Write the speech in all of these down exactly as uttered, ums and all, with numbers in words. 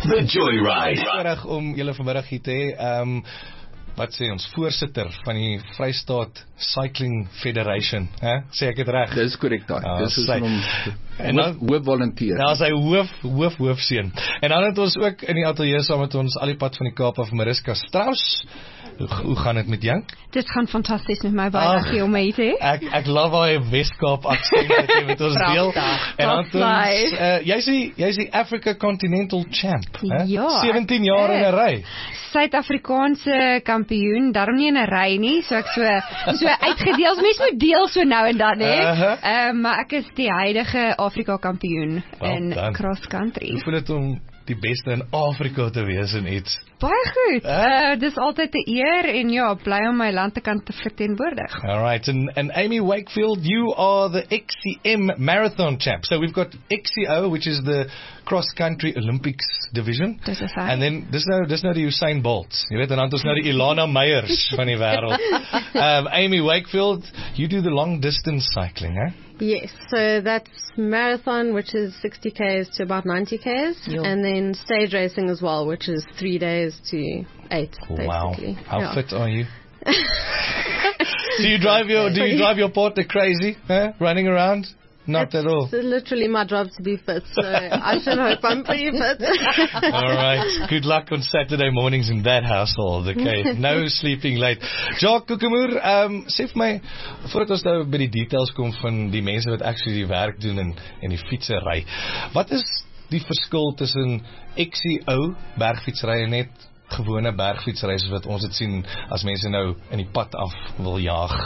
The Joyride. Voorreg om julle vanmiddag hier te hê. Um, wat sê ons, voorsitter van die Vrystaat Cycling Federation, hè? Sê ek het reg? Dis korrek daai. Ah, Dis is sy- hom En dan- hoof volunteer. Nou, sy hoof, hoof, hoofseun. En dan het ons ook in die ateljee saam met ons al die pad van die Kaap af Mariska Strauss. Hoe, hoe gaan dit met jou? Dit gaan fantasties met my, baie Ag, dankie om my te hê. Ek ek love haar Weskaap aksent wat jy met ons deel. Pragtig. En dan het ons Aflaai. uh, jy's die jy's die Africa Continental Champ, hè? Ja, sewentien jaar in 'n ry. Suid-Afrikaanse kampioen, daarom nie in 'n ry nie, so ek so so uitgedeel. Mens moet deel so nou en dan, hè. Uh-huh. Uh, maar ek is die huidige Afrika kampioen Well in done. cross country. Hoe voel dit om die beste in Afrika te wees in iets? Baie goed. Uh, dis altyd 'n eer en ja, bly om my land te kan te verteenwoordig. All right, and, and Amy Wakefield, you are the X C M Marathon Champ. So we've got X C O, which is the Cross Country Olympics division. Dis is hy. And then, dis nou, dis nou die Usain Bolts. Jy weet, en dan het ons nou die Ilana Meyers van die wêreld. Um, Amy Wakefield, you do the long distance cycling, eh? Yes, so that's marathon, which is sixty kays to about ninety kays, Yo. and then stage racing as well, which is three days to eight, Wow. basically. How Yeah. fit are you? do you drive your do you drive your partner crazy, eh? Running around? Not at all. It's literally my job to be fit, so I should hope I'm pretty fit. All right. Good luck on Saturday mornings in that household, okay? No sleeping late. Jacques Kokemoer, um, sê vir my, voordat ons nou by die details kom van die mense wat actually die werk doen en, en die fietsery, wat is die verskil tussen X C O, bergfietsry, en net gewone bergfietsry, soos wat ons dit sien as mense nou in die pad af wil jaag?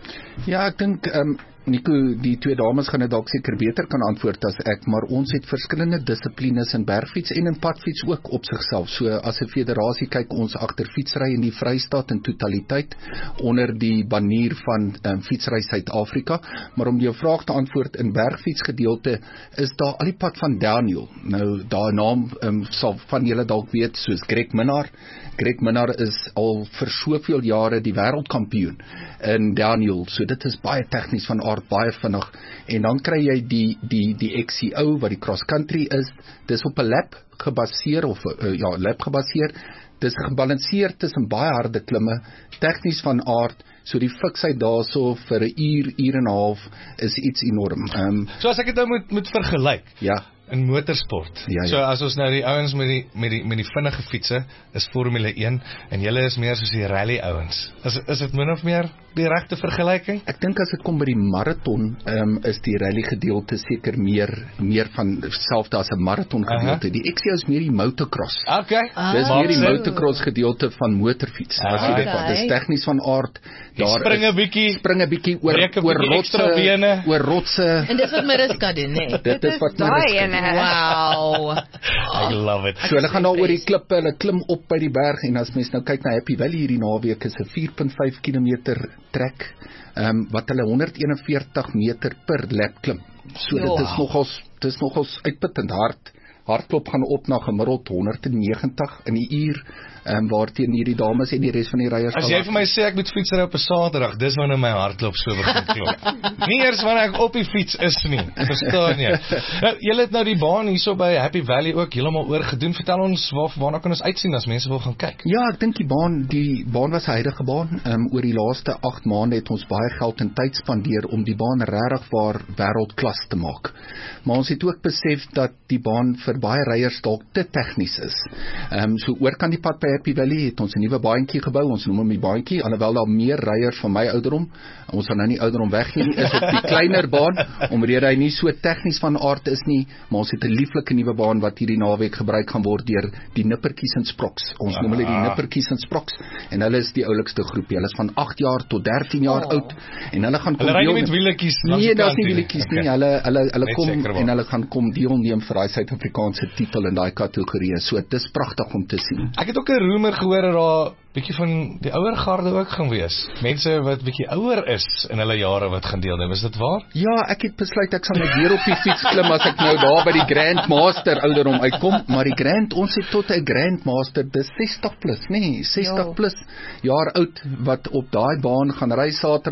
Ja, ek dink um, Nico, die twee dames gaan dit dalk seker beter kan antwoord as ek, maar ons het verskillende dissiplines in bergfiets en in padfiets ook op sigself. So as 'n federasie kyk ons agter fietsry in die Vrystaat in totaliteit onder die banier van um, Fietsry Suid-Afrika, maar om jou vraag te antwoord, in bergfietsgedeelte is daar al die pad van Daniel. Nou daai naam um, sal van julle dalk weet, soos Greg Minnaar. Greg Minnaar is al vir soveel jare die wêreldkampioen in Daniel, so dit is baie tegnies van aard, baie vinnig, en dan kry jy die, die, die X C O, wat die cross country is, dis op 'n lap gebaseer, of uh, ja, lap gebaseer, dis gebalanseer tussen baie harde klimme, tegnies van aard, so die fiksheid daarso vir 'n uur, uur en 'n half, is iets enorm. Um, So as ek dit nou moet, moet vergelyk, ja, in motorsport. Ja, ja. So as ons nou die ouens met die met die met die vinnige fietsse is Formule een en julle is meer soos die rally ouens. Is is dit min of meer die regte vergelyking? Ek dink as dit kom by die marathon, um, is die rally gedeelte seker meer meer van selfde as 'n marathon gedeelte. Uh-huh. Die X C O is meer die motocross. Okay. Ah. Dis meer die Maak sin. motocross gedeelte van motorfiets. As jy dit Okay. wat, dis tegnies van aard. Jy spring 'n bietjie, spring 'n bietjie oor breek 'n oor bietjie rotse, ekstra bene. oor rotse. En dis wat Mariska doen, nee. Dit is wat daai Mariska ene. doen. Wow. I love it. So hulle gaan daar oor die klippe, hulle klim op by die berg, en as mens nou kyk na Happy Valley hierdie naweek, is 'n vier komma vyf kilometer trek, um, wat hulle honderd eenenveertig meter per lap klim. So Jo. dit is nogals, dit is nogals uitputtend hard. Hartklop gaan op na gemiddeld honderd negentig in die uur, um, waarteen hierdie dames en die res van die ryers As jy vir my sê ek moet fietsry op 'n Saterdag, dis wanneer my hartklop so begin klop. Nie eers wanneer ek op die fiets is nie. Verstaan jy? Nou, julle het nou die baan hierso by Happy Valley ook heeltemal oorgedoen. Vertel ons waar waarna kan ons uitsien as mense wil gaan kyk? Ja, ek dink die baan, die baan was 'n huidige baan. Um, oor die laaste agt maande het ons baie geld en tyd spandeer om die baan regtig waar wêreldklas te maak. Maar ons het ook besef dat die baan vir baie ryers dalk te tegnies is. Ehm um, so oor kan die pad by Happy Valley het ons 'n nuwe baantjie gebou. Ons noem hom die baantjie, alhoewel daar meer ryers van my ouderdom, ons gaan nou nie ouderdom weggee nie, is op die kleiner baan, omdat hy nie so tegnies van aard is nie, maar ons het 'n lieflike nuwe baan wat hierdie naweek gebruik gaan word deur die Nippertjies en Sproks. Ons noem hulle die Nippertjies en Sproks, en hulle is die oulikste groepie. Hulle is van agt jaar tot dertien jaar Oh. oud, en hulle gaan kom Hulle ry nie deel- met wieletjies langs Nee, die daar's kant nie nie. wieletjies nie. Okay. Hulle hulle hulle Net kom seker en maak. hulle gaan kom deelneem vir daai Suid-Afrikaanse titel in daai kategorie. So dis pragtig om te sien. Ek het ook 'n roemer gehoor dat daar bietjie van die ouer garde ook gaan wees. Mense wat bietjie ouer is in hulle jare wat gaan deelneem. Is dit waar? Ja, ek het besluit ek sal net weer op die fiets klim as ek nou daar by die Grandmaster ouderdom uitkom, maar die Grand, ons het tot 'n Grandmaster, dis sestig plus, nee, sestig Jo. plus jaar oud wat op daai baan gaan ry Saterdag,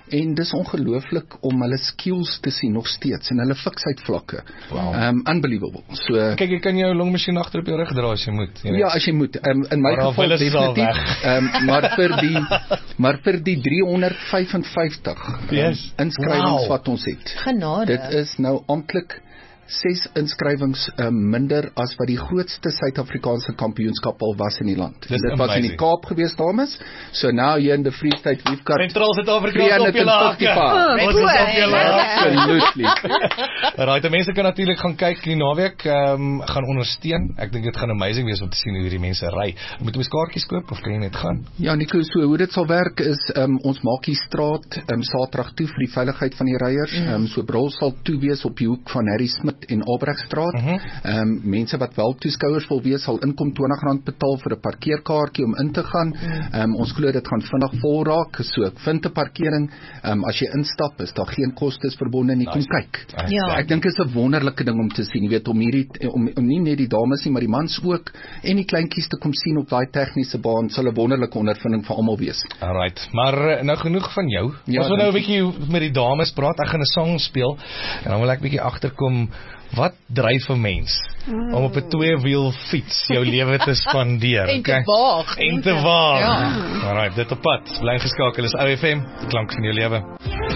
En dis ongelooflik om hulle skills te sien nog steeds en hulle fiksheidsvlakke. Wow. Um, unbelievable. So Kyk, jy kan jou longmasjien agter op jou rug dra as jy moet. Jy ja, as jy moet. Um, in my maar geval definitief. Um, maar vir die maar vir die driehonderdvyfenvyftig yes. um, inskrywings wow. wat ons het. Genade. Dit is nou amptelik ses inskrywings uh, minder as wat die grootste Suid-Afrikaanse kampioenskap al was in die land. Dis Dit was in die Kaap gewees, dames. So now hier in die Free State, we've got Sentraal Suid-Afrika op julle hakke. Ons is op julle hakke. Absolutely. Right, mense kan natuurlik gaan kyk die naweek, um, gaan ondersteun. Ek dink dit gaan amazing wees om te sien hoe hierdie mense ry. Moet ons kaartjies koop of kan jy net gaan? Ja, Nico, so hoe dit sal werk is um, ons maak die straat um, Saterdag toe vir die veiligheid van die ryers. Mm. Um, so Brol sal toe wees op die hoek van Harry Smith en Albrechtstraat. Mm-hmm. um, mense wat wel toeskouers wil wees sal inkom twintig rand betaal vir 'n parkeerkaartjie om in te gaan. Mm. Um, ons glo dit gaan vinnig vol raak, so ek vind 'n parkering. Um, as jy instap is daar geen kostes verbonde nie. Kom Nice. kyk. Ja. Ek dink dit is 'n wonderlike ding om te sien, jy weet, om hierdie om, om nie net die dames nie, maar die mans ook en die kleintjies te kom sien op daai tegniese baan sal 'n wonderlike ondervinding vir almal wees. Alright, maar nou genoeg van jou. Ja, ons wil nou 'n dankie. bietjie met die dames praat. Ek gaan 'n song speel en dan wil ek bietjie agterkom wat dryf 'n mens mm. om op 'n twee-wiel fiets jou lewe te spandeer. En te waag. En te waag. Ja. Alright, dit op pad. Bly geskakel, is O F M, die klank van jou lewe.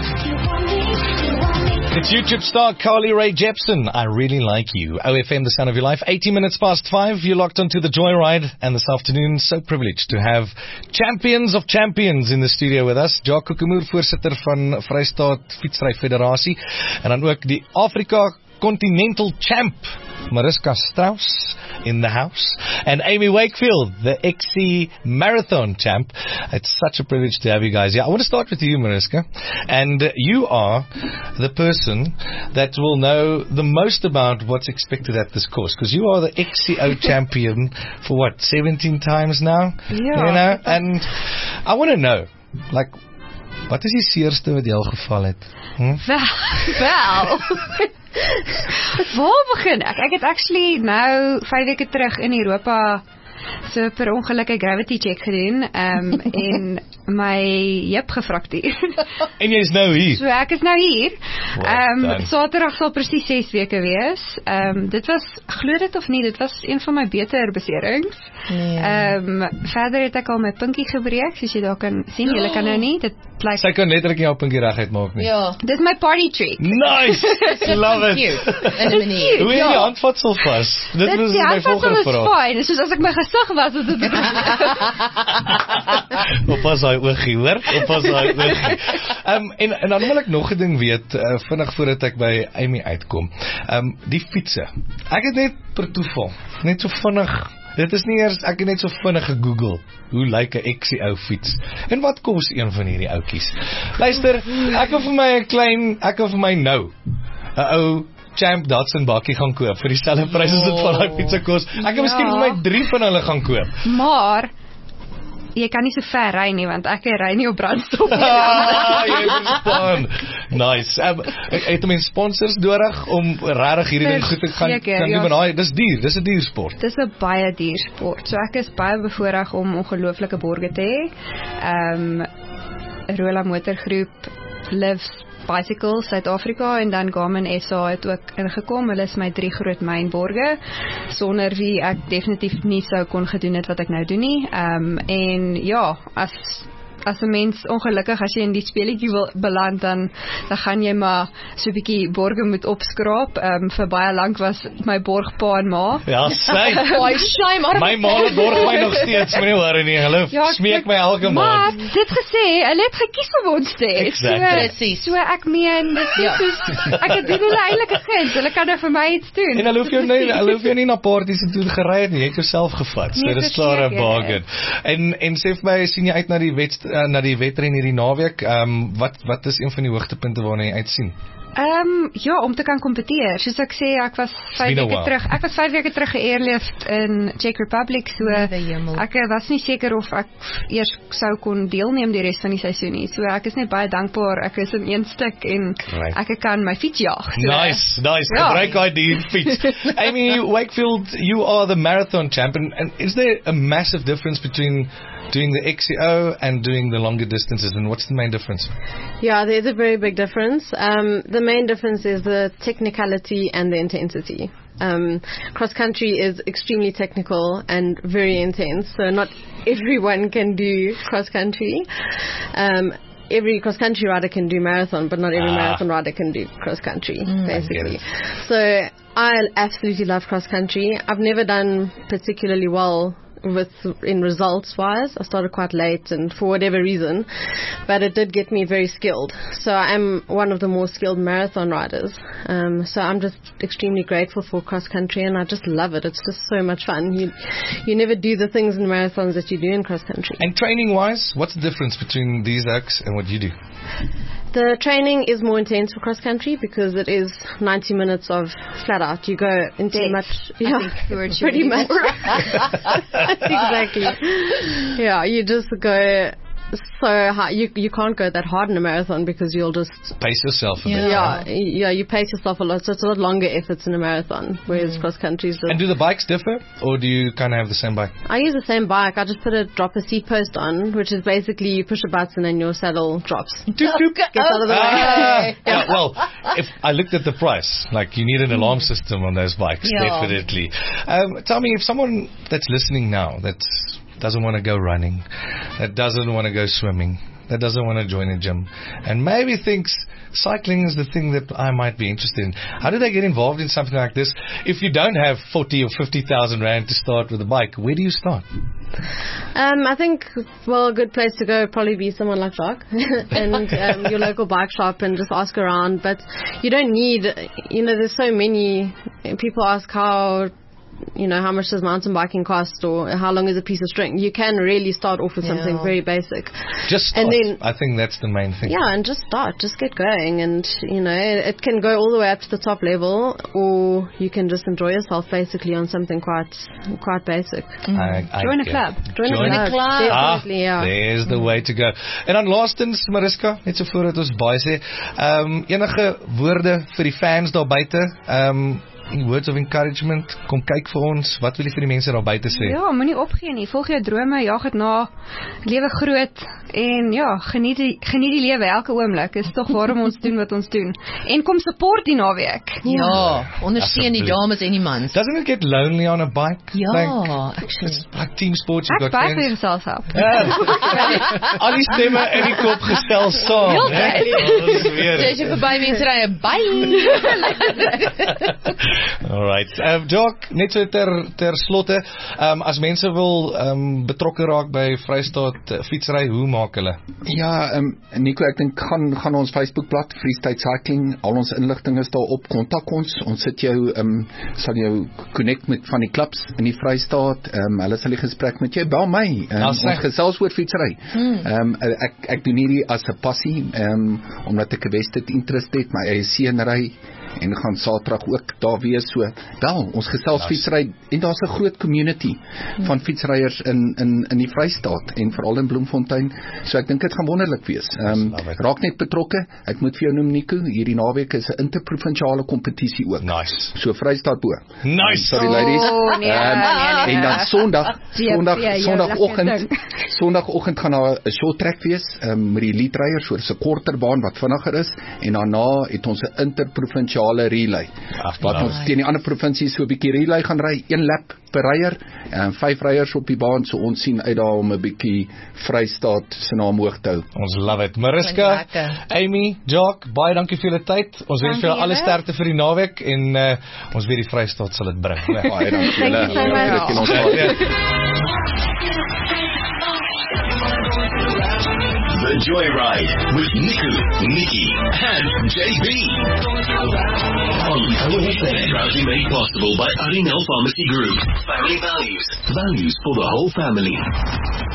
It's YouTube star Carly Rae Jepsen. I really like you. O F M, the sound of your life. eighteen minutes past five. You're locked onto the Joyride. And this afternoon, so privileged to have champions of champions in the studio with us. Jacques Kokemoer, voorsitter van Vrystaat Fietsry Federasie. En dan ook die Afrika Continental Champ, Mariska Strauss in the house, and Amy Wakefield, the X C Marathon Champ. It's such a privilege to have you guys here. I want to start with you, Mariska, and uh, you are the person that will know the most about what's expected at this course, because you are the X C O champion for what, seventeen times now? Yeah. You know, and I want to know, like, wat is die seerste wat jy al geval het? Hm? Wel, wel. Waar begin ek? Ek het actually nou vyf weke terug in Europa so per ongeluk 'n gravity check gedoen um, en my heup gefraktuur. En jy is nou hier. So ek is nou hier. Ehm Well um, Saterdag sal presies ses weke wees. Ehm um, dit was, glo dit of nie, dit was een van my beter beserings. Ehm um, verder het ek al my pinkie gebreek, soos jy daar kan sien. Julle kan nou nie, dit blyk. Sy kan letterlik jou pinkie reguit maak nie. Ja. Dis my party trick. Nice. Love it. Cute. In 'n manier. Hoe is die handvatsel vas? Dit was die my handvatsel volgende is vraag. fyn, soos as ek my gesig was, het dit Oppas daai oogie, hoor? Oppas daai oogie. Um, en, en dan wil ek nog 'n ding weet, uh, vinnig voordat ek by Amy uitkom. Um, die fietsse. Ek het net per toeval, net so vinnig, dit is nie eers, ek het net so vinnig gegoogel, hoe lyk 'n X C O fiets? En wat kos een van hierdie oudjies? Luister, ek wil vir my 'n klein, ek wil vir my nou 'n ou Champ Datsun bakkie gaan koop vir dieselfde prys as dit van daai fietsse kos. Ek het miskien vir my drie van hulle gaan koop. Maar jy kan nie so ver ry nie, want ek ry nie op brandstof nie. Ah, jy verstaan. Nice. Um, het men sponsors nodig om regtig hierdie ding goed te gaan Verseker, kan ja. doen? Want dis duur, dis 'n duur sport. Dis 'n baie duur sport. So ek is baie bevoorreg om ongelooflike borge te hê. Ehm um, Rola Motorgroep, Lives Bicycle Suid-Afrika en dan Garmin S A het ook ingekom. Hulle is my drie groot mynborge, sonder wie ek definitief nie sou kon gedoen het wat ek nou doen nie. Ehm um, en ja, as as 'n mens ongelukkig as jy in die speletjie wil beland, dan dan gaan jy maar so 'n bietjie borge moet opskraap. Ehm um, vir baie lank was my borg pa en ma. Ja, sy. Why shame maar My ma borg my nog steeds, moenie worry nie. Hulle Ja, smeek my elke Maar maand. dit gesê, hulle het gekies om ons te hê. Exactly. Presies. So, so ek meen, dit is Ja. soos, ek het doen hulle eintlik gegee, hulle kan nou vir my iets doen. En hulle hoef jou nie, hulle hoef jou nie na parties toe gery het nie, jy het jouself gevat. So Nee, dis klaar 'n verseker. bargain. En en sê vir my, sien jy uit na die wet uh, na die wedren hierdie naweek? Ehm um, wat wat is een van die hoogtepunte waarna jy uitsien? Ehm um, ja, om te kan kompeteer. Soos ek sê, ek was vyf weke terug. Ek was vyf weke terug ge-airlift in Czech Republic, so ek was nie seker of ek eers sou kon deelneem die res van die seisoen nie. So ek is net baie dankbaar. Ek is in een stuk en right. ek kan my fiets jaag. So, nice, nice. Ja. Gebruik hy die fiets. Amy Wakefield, you are the marathon champion, and is there a massive difference between doing the X C O and doing the longer distances, and what's the main difference? Yeah, there's a very big difference. Um, the main difference is the technicality and the intensity. Um, cross country is extremely technical and very intense, so not everyone can do cross country. Um, every cross country rider can do marathon, but not every ah. marathon rider can do cross country, mm, basically. So I absolutely love cross country. I've never done particularly well with in results wise. I started quite late and for whatever reason, but it did get me very skilled. So I'm one of the more skilled marathon riders. Um, so I'm just extremely grateful for cross country, and I just love it. It's just so much fun. You you never do the things in marathons that you do in cross country. And training wise, what's the difference between these acts and what you do? The training is more intense for cross country because it is ninety minutes of flat out. You go into Death. much, yeah, pretty much. Exactly. Yeah, you just go so hard. You you can't go that hard in a marathon because you'll just pace yourself a yeah. bit. Yeah, yeah, you pace yourself a lot. So it's a lot longer efforts in a marathon, whereas mm. cross country is just. And do the bikes differ, or do you kind of have the same bike? I use the same bike. I just put a drop a seat post on, which is basically you push a button and your saddle drops. Doop, doop. Gets out of the way. Ah, yeah, well, if I looked at the price, like you need an alarm system on those bikes, yeah. definitely. Um, tell me, if someone that's listening now that doesn't want to go running, that doesn't want to go swimming, that doesn't want to join a gym, and maybe thinks cycling is the thing that I might be interested in, how do they get involved in something like this? If you don't have forty or fifty thousand rand to start with a bike, where do you start? Um, I think, well, a good place to go would probably be someone like Jacques and um, your local bike shop, and just ask around. But you don't need, you know, there's so many people ask how, you know, how much does mountain biking cost, or how long is a piece of string? You can really start off with yeah. something very basic. Just start. And then, I think that's the main thing. Yeah, and just start. Just get going. And, you know, it, it can go all the way up to the top level, or you can just enjoy yourself basically on something quite quite basic. Mm. I, I Join a club. Join, Join a club. club. Definitely, ah, yeah. There's the way to go. En dan laastens, Mariska, net so voordat ons baie sê, um, enige woorde vir die fans daar buite, um, words of encouragement, kom kyk vir ons, wat wil jy vir die mense daar buite sê? Ja, moenie opgee nie, volg jou drome, jaag dit na, lewe groot, en ja, geniet die, geniet die lewe elke oomblik, is toch waarom ons doen wat ons doen, en kom support die naweek. Ja, ja, ondersteun die dames en die mans. Doesn't it get lonely on a bike? Ja, like, actually. It's like team sports, you've got friends. Ek baie vir jouself help. Ja, al die stemme in die kop gestel saam. Heel kijk. As jy voorbij mense rij, bye! Alright, um, Jacques, net so ter, ter slotte, um, as mense wil um, betrokke raak by Vrystaat fietsry, hoe maak hulle? Ja, um, Nico, ek dink gaan, gaan ons Facebookblad, Freestyle Cycling, al ons inligting is daar op, kontak ons, ons sit jou, um, sal jou connect met van die clubs in die Vrystaat, um, hulle sal die gesprek met jou, bel my, um, ons gesels oor fietsry. Hmm. Um, ek, ek doen hierdie as 'n passie, um, omdat ek 'n vested interest het, my eie seun ry, en gaan Saterdag ook daar wees, so wel, ons gesels nice. Fietsry, en daar's 'n groot community van fietsryers in, in, in die Vrystaat, en veral in Bloemfontein, so ek dink dit gaan wonderlik wees. Um, raak net betrokke, ek moet vir jou noem Nico, hierdie naweek is 'n interprovinsiale kompetisie ook, nice. So Vrystaat bo. Nice. Um, sorry ladies. Oh, nee, um, nee, nee, en dan Sondag, Sondag, Sondagoggend, Sondagoggend gaan daar 'n short track wees, um, met die elite ryers, so 'n korter baan wat vinniger is, en daarna het ons 'n interprovinsiale relay, Ach, wat ons teen die ander provinsies so 'n bietjie relay gaan ry, een lap per ryer, en vyf ryers op die baan, so ons sien uit daar om 'n bietjie Vrystaat se naam hoog te hou. Ons love it. Mariska, Amy, Jacques, baie dankie vir julle tyd. Ons wens vir julle alle sterkte vir die naweek, en uh, ons weet die Vrystaat sal dit bring. Baie dankie julle. The Joyride with Nico, Nikki, and J B. On Power F M, proudly made possible by Arinel Pharmacy Group. Family values. Values for the whole family.